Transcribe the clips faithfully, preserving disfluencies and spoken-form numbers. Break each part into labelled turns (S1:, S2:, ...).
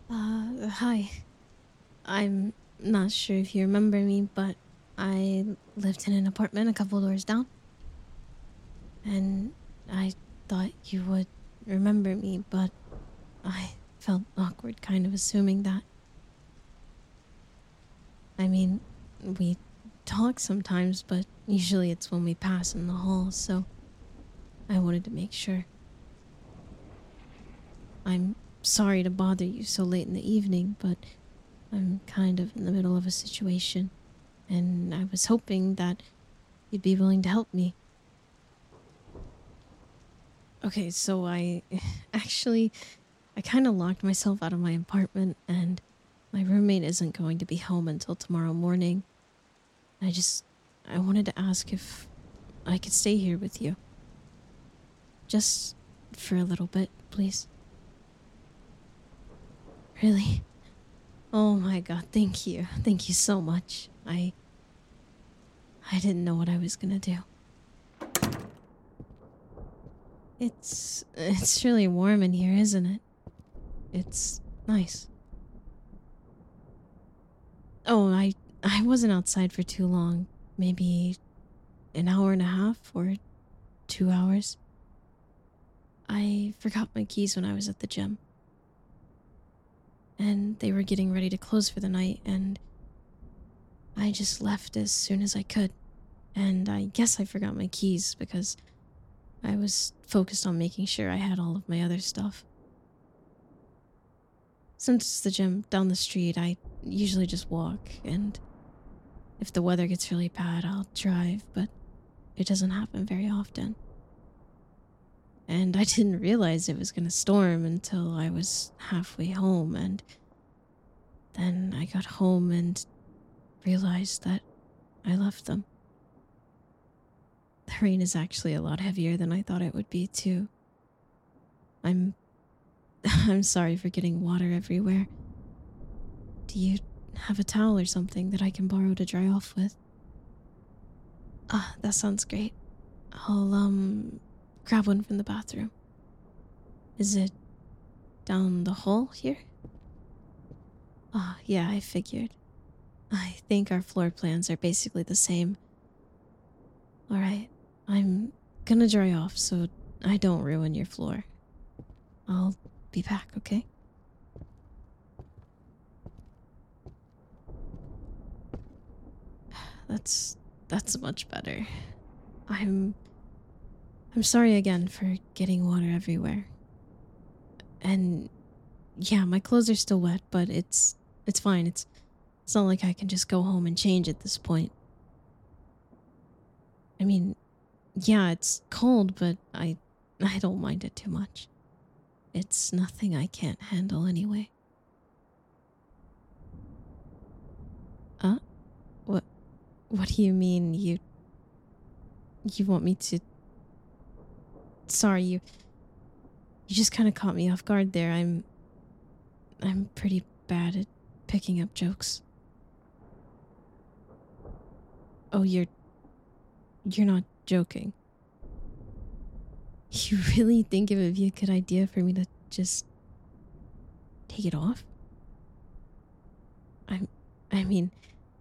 S1: Uh, hi. I'm not sure if you remember me, but I lived in an apartment a couple doors down, and I thought you would remember me, but I felt awkward kind of assuming that. I mean, we talk sometimes, but usually it's when we pass in the hall, so I wanted to make sure. I'm sorry to bother you so late in the evening, but I'm kind of in the middle of a situation, and I was hoping that you'd be willing to help me. Okay, so I actually I kind of locked myself out of my apartment and my roommate isn't going to be home until tomorrow morning. I just I wanted to ask if I could stay here with you. Just for a little bit, please. Really? Oh my god, thank you. Thank you so much. I I didn't know what I was going to do. It's it's really warm in here, isn't it? It's nice. Oh, I I wasn't outside for too long. Maybe an hour and a half or two hours. I forgot my keys when I was at the gym. And they were getting ready to close for the night, and I just left as soon as I could. And I guess I forgot my keys because I was focused on making sure I had all of my other stuff. Since it's the gym down the street, I usually just walk, and if the weather gets really bad, I'll drive, but it doesn't happen very often. And I didn't realize it was going to storm until I was halfway home, and then I got home and realized that I left them. The rain is actually a lot heavier than I thought it would be, too. I'm I'm sorry for getting water everywhere. Do you have a towel or something that I can borrow to dry off with? Ah, that sounds great. I'll um grab one from the bathroom. Is it down the hall here? Ah, yeah, I figured. I think our floor plans are basically the same. Alright, I'm gonna dry off so I don't ruin your floor. I'll be back, okay? That's that's much better. I'm I'm sorry again for getting water everywhere. And yeah, my clothes are still wet, but it's it's fine. It's it's not like I can just go home and change at this point. I mean, yeah, it's cold, but I I don't mind it too much. It's nothing I can't handle anyway. Uh, what what do you mean you you want me to Sorry, you you just kind of caught me off guard there. I'm I'm pretty bad at picking up jokes. Oh, you're you're not joking. You really think it would be a good idea for me to just take it off? I'm I mean,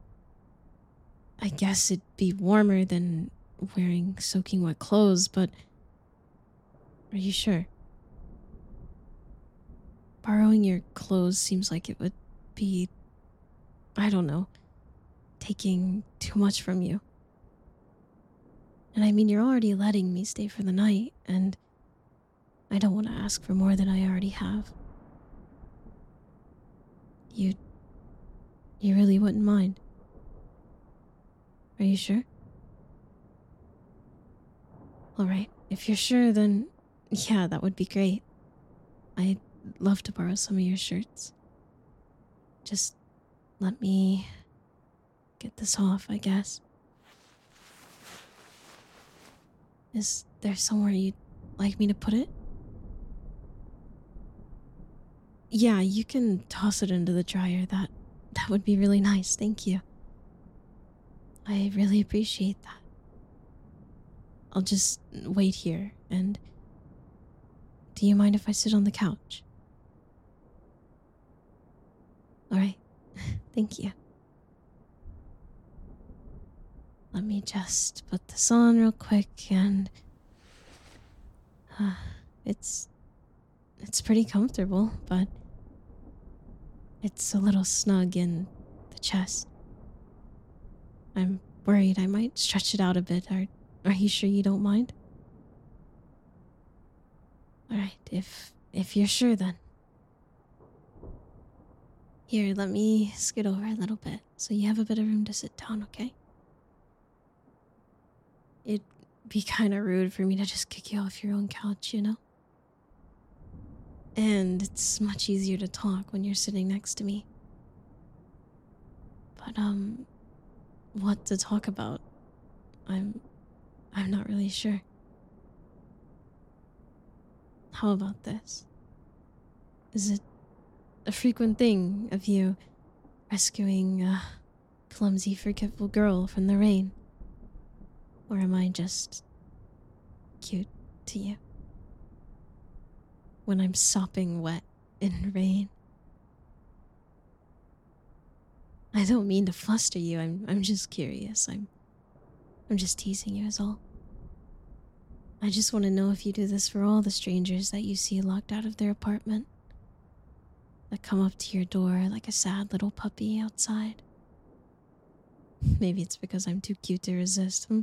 S1: I guess it'd be warmer than wearing soaking wet clothes, but are you sure? Borrowing your clothes seems like it would be, I don't know, taking too much from you. And I mean, you're already letting me stay for the night, and I don't want to ask for more than I already have. You, you really wouldn't mind? Are you sure? Alright, if you're sure, then yeah, that would be great. I'd love to borrow some of your shirts. Just let me get this off, I guess. Is there somewhere you'd like me to put it? Yeah, you can toss it into the dryer. That that would be really nice. Thank you. I really appreciate that. I'll just wait here. And do you mind if I sit on the couch? Alright. Thank you. Let me just put this on real quick and uh, it's it's pretty comfortable, but it's a little snug in the chest. I'm worried I might stretch it out a bit. Are are you sure you don't mind? Alright, if if you're sure then. Here, let me scoot over a little bit so you have a bit of room to sit down, okay? It'd be kind of rude for me to just kick you off your own couch, you know? And it's much easier to talk when you're sitting next to me. But, um, what to talk about? I'm. I'm not really sure. How about this? Is it a frequent thing of you rescuing a clumsy, forgetful girl from the rain? Or am I just cute to you? When I'm sopping wet in rain? I don't mean to fluster you. I'm I'm just curious. I'm I'm just teasing you is all. I just want to know if you do this for all the strangers that you see locked out of their apartment. That come up to your door like a sad little puppy outside. Maybe it's because I'm too cute to resist, hmm?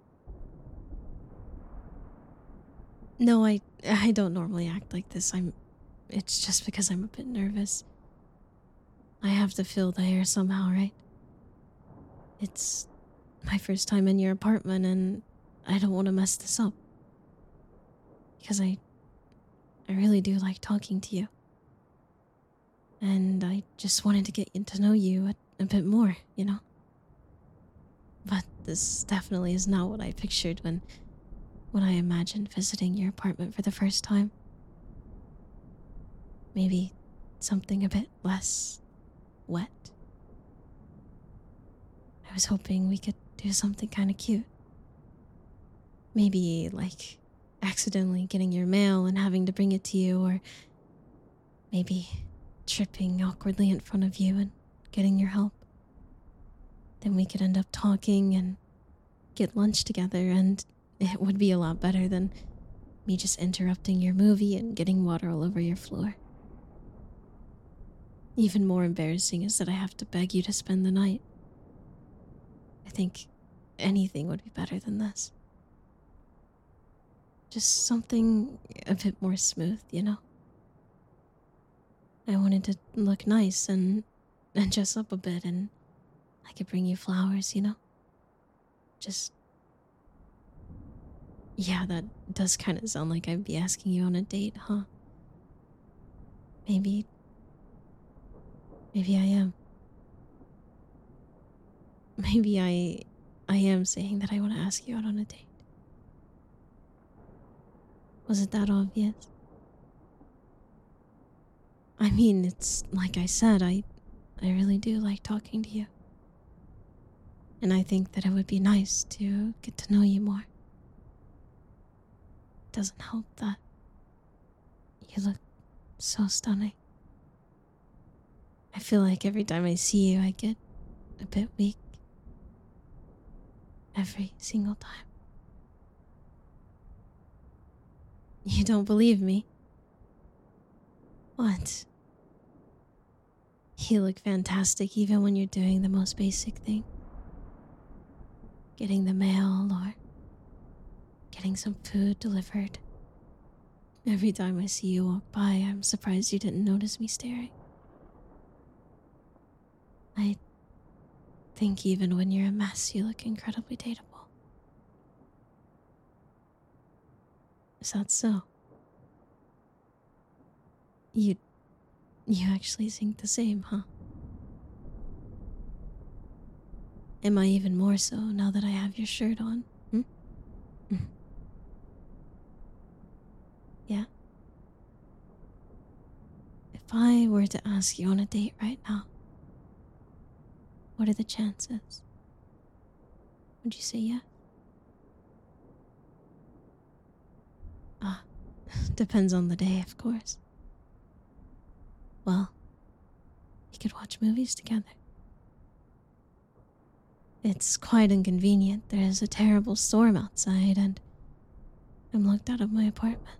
S1: No, I I don't normally act like this. I'm it's just because I'm a bit nervous. I have to fill the air somehow, right? It's my first time in your apartment and I don't want to mess this up. Because I I really do like talking to you. And I just wanted to get to know you a, a bit more, you know? But this definitely is not what I pictured when when I imagined visiting your apartment for the first time. Maybe something a bit less wet. I was hoping we could do something kind of cute. Maybe like accidentally getting your mail and having to bring it to you, or maybe tripping awkwardly in front of you and getting your help. Then we could end up talking and get lunch together, and it would be a lot better than me just interrupting your movie and getting water all over your floor. Even more embarrassing is that I have to beg you to spend the night. I think anything would be better than this. Just something a bit more smooth, you know? I wanted to look nice and, and dress up a bit, and I could bring you flowers, you know? Just. Yeah, that does kind of sound like I'd be asking you on a date, huh? Maybe. Maybe I am. Maybe I. I am saying that I want to ask you out on a date. Was it that obvious? I mean, it's like I said, I. I really do like talking to you. And I think that it would be nice to get to know you more. It doesn't help that you look so stunning. I feel like every time I see you, I get a bit weak. Every single time. You don't believe me? What? You look fantastic even when you're doing the most basic thing. Getting the mail or getting some food delivered. Every time I see you walk by, I'm surprised you didn't notice me staring. I think even when you're a mess, you look incredibly dateable. Is that so? You, you actually think the same, huh? Am I even more so now that I have your shirt on? Hmm? Mm. Yeah? If I were to ask you on a date right now, what are the chances? Would you say yes? Ah, depends on the day, of course. Well, we could watch movies together. It's quite inconvenient. There is a terrible storm outside, and I'm locked out of my apartment.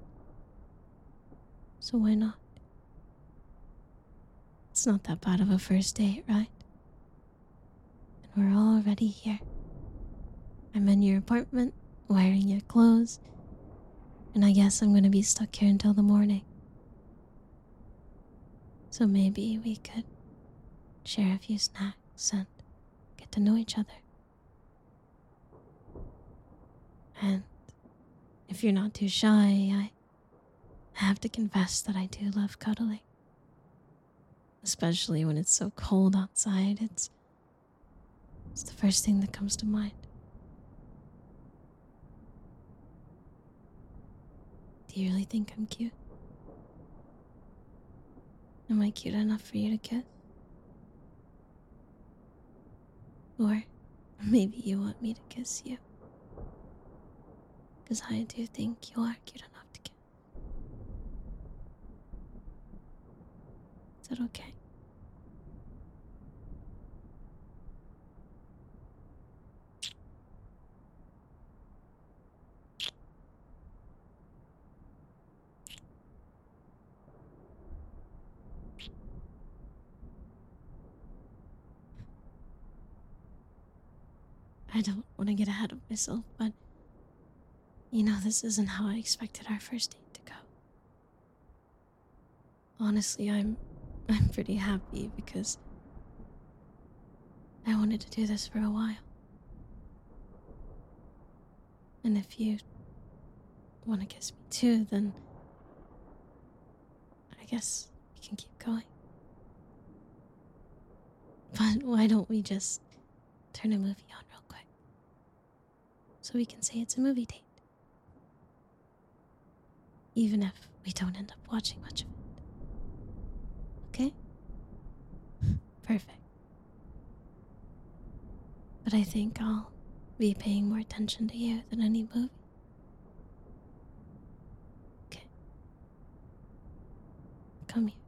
S1: So why not? It's not that bad of a first date, right? And we're already here. I'm in your apartment, wearing your clothes, and I guess I'm gonna be stuck here until the morning. So maybe we could share a few snacks and get to know each other. And if you're not too shy, I have to confess that I do love cuddling. Especially when it's so cold outside, it's, it's the first thing that comes to mind. Do you really think I'm cute? Am I cute enough for you to kiss? Or maybe you want me to kiss you? Because I do think you are cute enough to kiss. Is that okay? I don't want to get ahead of myself, but you know, this isn't how I expected our first date to go. Honestly, I'm I'm pretty happy because I wanted to do this for a while. And if you want to kiss me too, then I guess we can keep going. But why don't we just turn a movie on real quick so we can say it's a movie date? Even if we don't end up watching much of it. Okay? Perfect. But I think I'll be paying more attention to you than any movie. Okay. Come here.